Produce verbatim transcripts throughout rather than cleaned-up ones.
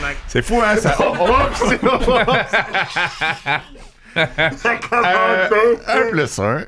C'est fou, hein? Ça... euh, un plus un.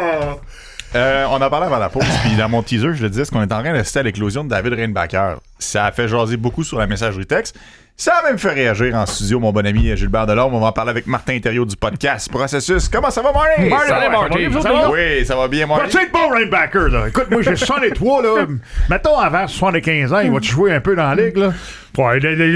Euh, on en parlait avant la pause, puis dans mon teaser, je le disais, c'est qu'on est en train d'assister à l'éclosion de David Reinbacher. Ça a fait jaser beaucoup sur la messagerie texte. Ça a même fait réagir en studio, mon bon ami Gilbert Delorme. On va en parler avec Martin Thériault du podcast Processus. Comment ça va, Martin? Martin, ça va, Martin. Ça, ça va? Oui, ça va bien, Martin. Va-tu être bon, Reinbacher, là? Écoute, moi, j'ai soixante-trois, là. Mettons, avant soixante-quinze ans, il va-tu jouer un peu dans la ligue, là? Ouais,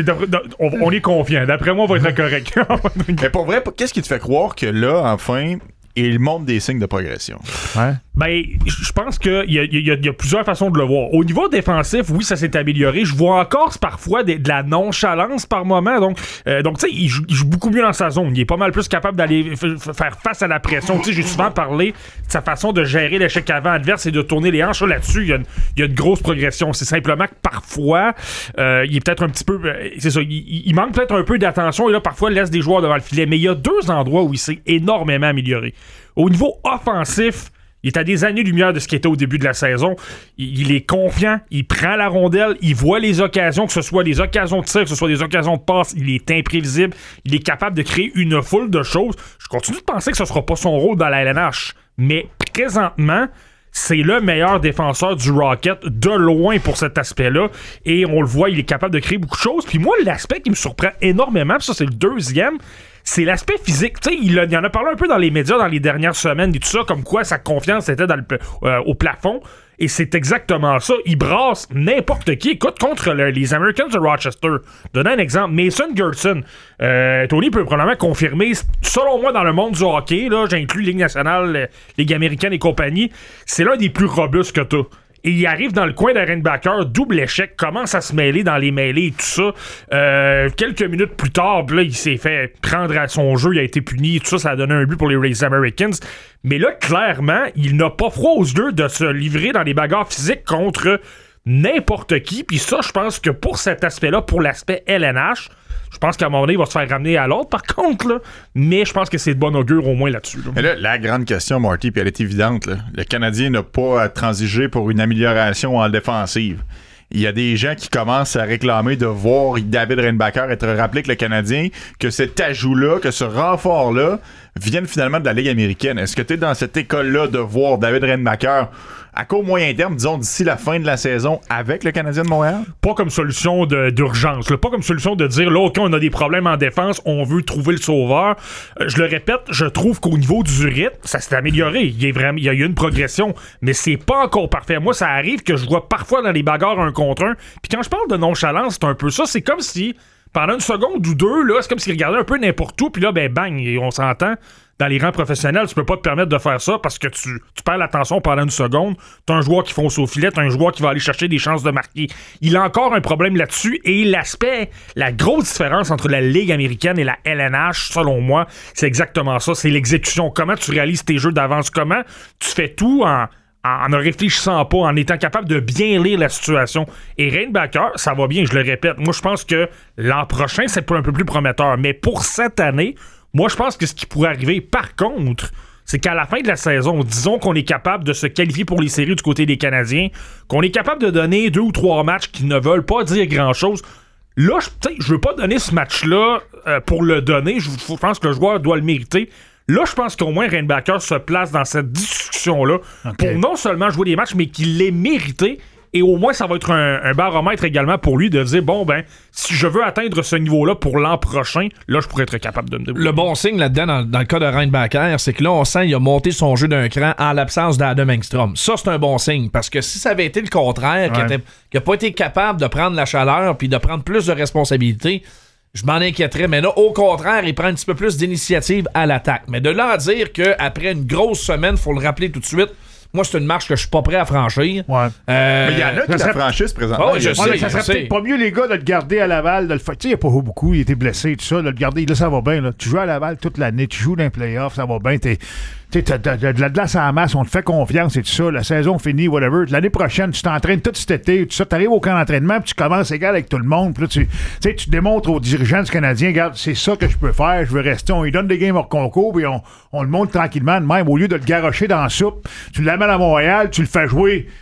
on, on est confiant. D'après moi, on va être correct. Mais pour vrai, qu'est-ce qui te fait croire que là, enfin, il montre des signes de progression? Ouais. Ben, je pense qu'il y a, y, a, y a plusieurs façons de le voir. Au niveau défensif, oui, ça s'est amélioré. Je vois encore parfois de, de la nonchalance par moment. Donc, euh, donc tu sais, il, il joue beaucoup mieux dans sa zone. Il est pas mal plus capable d'aller f- faire face à la pression. Tu sais, j'ai souvent parlé de sa façon de gérer l'échec avant adverse et de tourner les hanches. Là-dessus, il y a une, il y a une grosse progression. C'est simplement que parfois, euh, il est peut-être un petit peu... Euh, c'est ça, il, il manque peut-être un peu d'attention et là, parfois, il laisse des joueurs devant le filet. Mais il y a deux endroits où il s'est énormément amélioré. Au niveau offensif, il est à des années-lumière de ce qu'il était au début de la saison. Il, il est confiant, il prend la rondelle, il voit les occasions, que ce soit des occasions de tir, que ce soit des occasions de passe, il est imprévisible, il est capable de créer une foule de choses. Je continue de penser que ce ne sera pas son rôle dans la L N H, mais présentement, c'est le meilleur défenseur du Rocket de loin pour cet aspect-là. Et on le voit, il est capable de créer beaucoup de choses. Puis moi, l'aspect qui me surprend énormément, puis ça, c'est le deuxième, c'est l'aspect physique. Tu sais, il, il en a parlé un peu dans les médias dans les dernières semaines et tout ça, comme quoi sa confiance était dans le, euh, au plafond. Et c'est exactement ça. Il brasse n'importe qui. Écoute, contre le, les Americans de Rochester. Donner un exemple. Mason Gerson. Euh, Tony peut probablement confirmer. Selon moi, dans le monde du hockey, là, j'inclus Ligue nationale, Ligue américaine et compagnie, c'est l'un des plus robustes que t'as. Et il arrive dans le coin de Reinbacher, double échec, commence à se mêler dans les mêlées et tout ça. Euh, quelques minutes plus tard, là, il s'est fait prendre à son jeu, il a été puni et tout ça, ça a donné un but pour les Rays Americans. Mais là, clairement, il n'a pas froid aux yeux de se livrer dans les bagarres physiques contre n'importe qui. Puis ça, je pense que pour cet aspect-là, pour l'aspect L N H, je pense qu'à un moment donné, il va se faire ramener à l'autre, par contre, là. Mais je pense que c'est de bon augure au moins là-dessus. Là. Mais là, la grande question, Marty, puis elle est évidente, là. Le Canadien n'a pas transigé pour une amélioration en défensive. Il y a des gens qui commencent à réclamer de voir David Reinbacher être rappelé que le Canadien, que cet ajout-là, que ce renfort-là vienne finalement de la Ligue américaine. Est-ce que tu es dans cette école-là de voir David Reinbacher à court moyen terme, disons d'ici la fin de la saison avec le Canadien de Montréal? Pas comme solution de, d'urgence, là. Pas comme solution de dire là, OK, on a des problèmes en défense, on veut trouver le sauveur. Euh, je le répète, je trouve qu'au niveau du rythme, ça s'est amélioré. Il y a vraiment, il y a eu une progression, mais c'est pas encore parfait. Moi, ça arrive que je vois parfois dans les bagarres un contre un. Puis quand je parle de nonchalance, c'est un peu ça. C'est comme si pendant une seconde ou deux, là, c'est comme s'il regardait un peu n'importe où, puis là, ben bang, et on s'entend. Dans les rangs professionnels, tu peux pas te permettre de faire ça parce que tu, tu perds l'attention pendant une seconde. T'as un joueur qui fonce au filet, t'as un joueur qui va aller chercher des chances de marquer. Il a encore un problème là-dessus et l'aspect, la grosse différence entre la Ligue américaine et la L N H, selon moi, c'est exactement ça. C'est l'exécution. Comment tu réalises tes jeux d'avance? Comment tu fais tout en... en ne réfléchissant pas, en étant capable de bien lire la situation. Et Reinbacher, ça va bien, je le répète. Moi, je pense que l'an prochain, c'est un peu plus prometteur. Mais pour cette année, moi, je pense que ce qui pourrait arriver, par contre, c'est qu'à la fin de la saison, disons qu'on est capable de se qualifier pour les séries du côté des Canadiens, qu'on est capable de donner deux ou trois matchs qui ne veulent pas dire grand-chose. Là, je, je veux pas donner ce match-là euh, pour le donner. Je, je pense que le joueur doit le mériter. Là, je pense qu'au moins Reinbacher se place dans cette discussion-là okay. pour non seulement jouer des matchs, mais qu'il l'ait mérité. Et au moins, ça va être un, un baromètre également pour lui de dire, bon, ben, si je veux atteindre ce niveau-là pour l'an prochain, là, je pourrais être capable de me débrouiller. Le bon signe là-dedans, dans, dans le cas de Reinbacher, c'est que là, on sent qu'il a monté son jeu d'un cran en l'absence d'Adam Engstrom. Ça, c'est un bon signe, parce que si ça avait été le contraire, ouais. qu'il n'a pas été capable de prendre la chaleur puis de prendre plus de responsabilités, je m'en inquiéterais, mais là, au contraire, il prend un petit peu plus d'initiative à l'attaque. Mais de là à dire qu'après une grosse semaine, faut le rappeler tout de suite, moi, c'est une marche que je suis pas prêt à franchir. Ouais. Euh, mais il y en a qui la serait... franchissent présentement. Oh, je sais, ouais, ça serait peut-être pas mieux, les gars, de le garder à Laval, de le faire. Tu sais, il n'y a pas beaucoup, il était blessé, tout ça, de le garder. Là, ça va bien. Là. Tu joues à Laval toute l'année, tu joues dans les playoffs, ça va bien. T'es, t'es, t'as, t'as, t'as de la glace à la masse, on te fait confiance et tout ça. La saison finie, whatever. L'année prochaine, tu t'entraînes tout cet été, tout ça. Tu arrives au camp d'entraînement, puis tu commences égal avec tout le monde. Puis là, tu, tu, tu démontres aux dirigeants du Canadien, regarde, c'est ça que je peux faire, je veux rester. On lui donne des games hors concours, puis on, on le monte tranquillement de même. Au lieu de le garrocher dans la soupe, tu l'amènes à Montréal, tu le fais jouer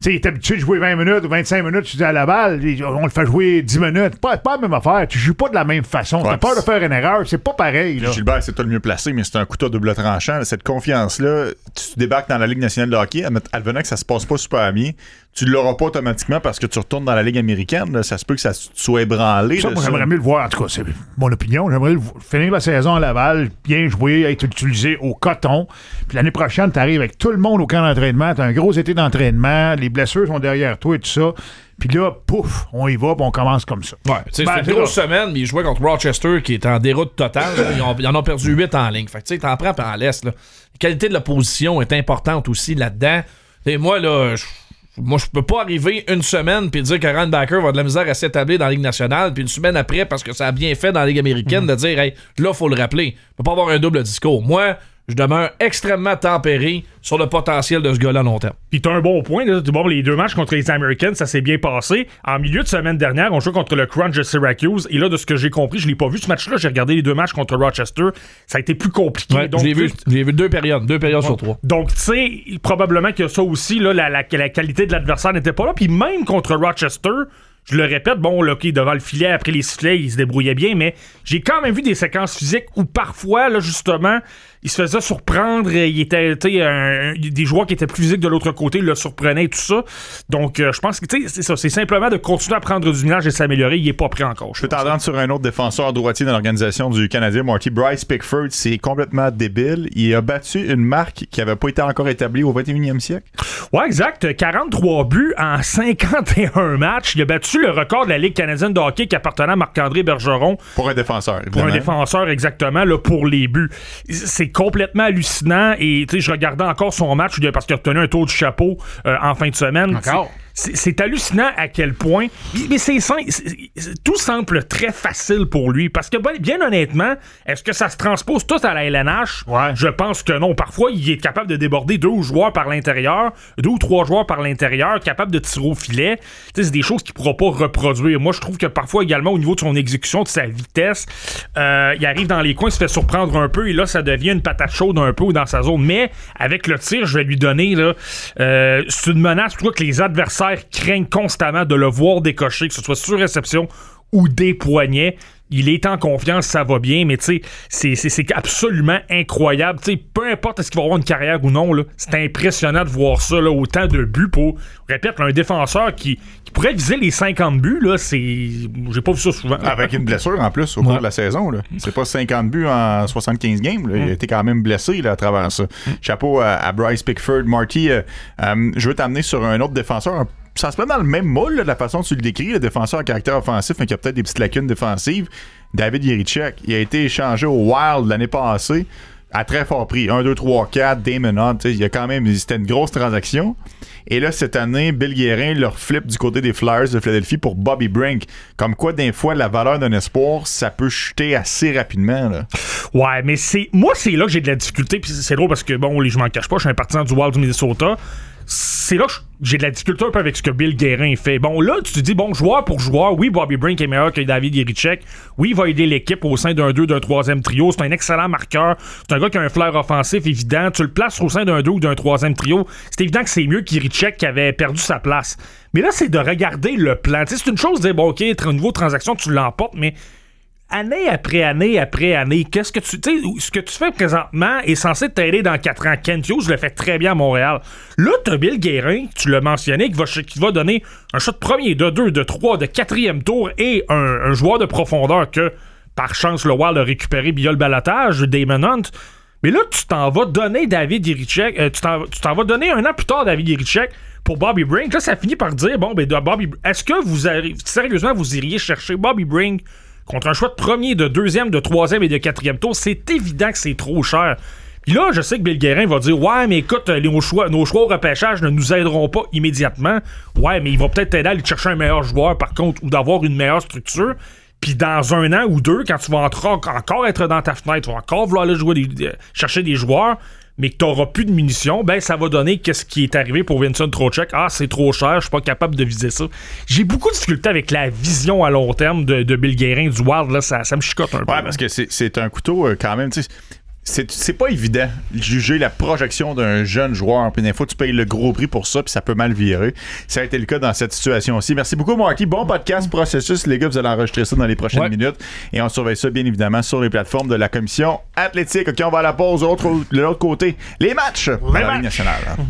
sais, il est habitué de jouer vingt minutes ou vingt-cinq minutes, tu dis à Laval, on le fait jouer dix minutes. Pas, pas la même affaire. Tu joues pas de la même façon. Ouais, t'as peur de faire une erreur. C'est pas pareil. Là. Gilbert, c'est toi le mieux placé, mais c'est un couteau à double tranchant. Cette confiance-là, tu débarques dans la Ligue nationale de hockey, advenant que ça se passe pas super bien, tu l'auras pas automatiquement parce que tu retournes dans la Ligue américaine. Là. Ça se peut que ça soit ébranlé. Ça, là, moi, ça. J'aimerais mieux le voir. En tout cas, c'est mon opinion. J'aimerais le, finir la saison à Laval, bien jouer, être utilisé au coton. Puis l'année prochaine, tu arrives avec tout le monde au camp d'entraînement. Tu as un gros été d'entraînement. Les blessures sont derrière toi et tout ça. Puis là, pouf, on y va, puis on commence comme ça. Ouais, c'est ben, une grosse semaine, mais ils jouaient contre Rochester qui est en déroute totale. Ils, ont, ils en ont perdu huit en ligne. Fait que tu sais, t'en prends en laisse. Là. La qualité de l'opposition est importante aussi là-dedans. Et moi, là, je Moi, je peux pas arriver une semaine puis dire que Ryan Backer va avoir de la misère à s'établir dans la Ligue nationale, puis une semaine après, parce que ça a bien fait dans la Ligue américaine, mm-hmm. de dire, hey, là, faut le rappeler. Il peut pas avoir un double discours. Moi, je demeure extrêmement tempéré sur le potentiel de ce gars-là à long terme. Puis t'as un bon point. Là. Bon, les deux matchs contre les Americans, ça s'est bien passé. En milieu de semaine dernière, on jouait contre le Crunch de Syracuse. Et là, de ce que j'ai compris, je l'ai pas vu ce match-là. J'ai regardé les deux matchs contre Rochester. Ça a été plus compliqué. Ouais, donc, je l'ai vu, je l'ai vu deux périodes. Deux périodes ouais. sur trois. Donc, tu sais, probablement que ça aussi, là, la, la, la qualité de l'adversaire n'était pas là. Puis même contre Rochester, je le répète, bon, là, OK, devant le filet, après les sifflets, il se débrouillait bien, mais j'ai quand même vu des séquences physiques où parfois, là, justement, il se faisait surprendre. Il était, tu sais, des joueurs qui étaient plus physiques de l'autre côté le surprenaient et tout ça. Donc, euh, je pense que, tu sais, c'est ça. C'est simplement de continuer à prendre du minage et s'améliorer. Il est pas prêt encore. Je peux t'entendre sur un autre défenseur droitier dans l'organisation du Canadien, Marty. Bryce Pickford, c'est complètement débile. Il a battu une marque qui avait pas été encore établie au vingt et unième siècle. Ouais, exact. quarante-trois buts en cinquante et un matchs. Il a battu le record de la Ligue canadienne de hockey qui appartenait à Marc-André Bergeron. Pour un défenseur, évidemment. Pour un défenseur, exactement, là, pour les buts. C'est complètement hallucinant. Et tu sais, je regardais encore son match parce qu'il a obtenu un tour du chapeau euh, en fin de semaine. Encore? C'est, c'est hallucinant à quel point. Mais c'est, c'est, c'est tout semble très facile pour lui. Parce que, ben, bien honnêtement, est-ce que ça se transpose tout à la L N H? Ouais. Je pense que non. Parfois, il est capable de déborder deux joueurs par l'intérieur, deux ou trois joueurs par l'intérieur, capable de tirer au filet. T'sais, c'est des choses qu'il ne pourra pas reproduire. Moi, je trouve que parfois, également, au niveau de son exécution, de sa vitesse, euh, il arrive dans les coins, il se fait surprendre un peu, et là, ça devient une patate chaude un peu dans sa zone. Mais avec le tir, je vais lui donner, là, euh, c'est une menace, je trouve que les adversaires craignent constamment de le voir décocher, que ce soit sur réception ou des poignets. Il est en confiance, ça va bien, mais tu sais, c'est, c'est, c'est absolument incroyable. Tu sais, peu importe est-ce qu'il va avoir une carrière ou non, là, c'est impressionnant de voir ça, là, autant de buts pour, je répète, là, un défenseur qui, qui pourrait viser les cinquante buts, là, c'est... J'ai pas vu ça souvent. Avec une blessure en plus au ouais. cours de la saison, là. C'est pas cinquante buts en soixante-quinze games, là. Il a été quand même blessé là, à travers ça. Mm. Chapeau à, à Bryce Pickford. Marty, euh, euh, je veux t'amener sur un autre défenseur, un ça se met dans le même moule, là, de la façon dont tu le décris, le défenseur à caractère offensif, mais qui a peut-être des petites lacunes défensives. David Jiricek, il a été échangé au Wild l'année passée à très fort prix. un, deux, trois, quatre, Damon Hunt. Il y a quand même, c'était une grosse transaction. Et là, cette année, Bill Guérin leur flippe du côté des Flyers de Philadelphie pour Bobby Brink. Comme quoi, des fois, la valeur d'un espoir, ça peut chuter assez rapidement. Là. Ouais, mais c'est moi, c'est là que j'ai de la difficulté. Puis c'est drôle parce que, bon, je m'en cache pas, je suis un partisan du Wild du Minnesota. C'est là que j'ai de la difficulté un peu avec ce que Bill Guérin fait. Bon, là, tu te dis, bon, joueur pour joueur, oui, Bobby Brink est meilleur que David Jiricek. Oui, il va aider l'équipe au sein d'un deux, d'un troisième trio. C'est un excellent marqueur. C'est un gars qui a un flair offensif évident. Tu le places au sein d'un deux ou d'un troisième trio. C'est évident que c'est mieux qu'Jiricek qui avait perdu sa place. Mais là, c'est de regarder le plan. T'sais, c'est une chose de dire, bon, OK, au niveau de transaction, tu l'emportes, mais année après année après année, qu'est-ce que tu... Tu sais, ce que tu fais présentement est censé t'aider dans quatre ans. Kent Hughes le fait très bien à Montréal. Là, t'as Bill Guérin, tu l'as mentionné, qui va, qui va donner un shot de premier, de deux, de trois, de quatrième tour et un, un joueur de profondeur que, par chance, le Wild a récupéré via le balotage, Damon Hunt. Mais là, tu t'en vas donner David Jiricek, euh, tu, t'en, tu t'en vas donner un an plus tard David Jiricek pour Bobby Brink. Là, ça finit par dire, bon, ben, de Bobby, est-ce que vous arrivez, sérieusement, vous iriez chercher Bobby Brink contre un choix de premier, de deuxième, de troisième et de quatrième tour? C'est évident que c'est trop cher. Puis là, je sais que Bill Guérin va dire, ouais, mais écoute, nos choix, nos choix au repêchage ne nous aideront pas immédiatement. Ouais, mais il va peut-être t'aider à aller chercher un meilleur joueur, par contre, ou d'avoir une meilleure structure. Puis dans un an ou deux, quand tu vas entrer, encore être dans ta fenêtre, tu vas encore vouloir aller jouer des, chercher des joueurs, mais que tu n'auras plus de munitions, ben ça va donner qu'est-ce qui est arrivé pour Vincent Trocheck. Ah, c'est trop cher, je suis pas capable de viser ça. J'ai beaucoup de difficultés avec la vision à long terme de, de Bill Guérin du Wild, là, ça, ça me chicote un peu. Ouais, parce que c'est, c'est un couteau euh, quand même, tu sais. c'est, c'est pas évident de juger la projection d'un jeune joueur. Puis des fois, tu payes le gros prix pour ça, puis ça peut mal virer. Ça a été le cas dans cette situation-ci. Merci beaucoup, Marty. Bon podcast, processus. Les gars, vous allez enregistrer ça dans les prochaines ouais. minutes. Et on surveille ça, bien évidemment, sur les plateformes de la commission athlétique. OK, on va à la pause. Autre, de l'autre côté, les matchs de la Ligue nationale.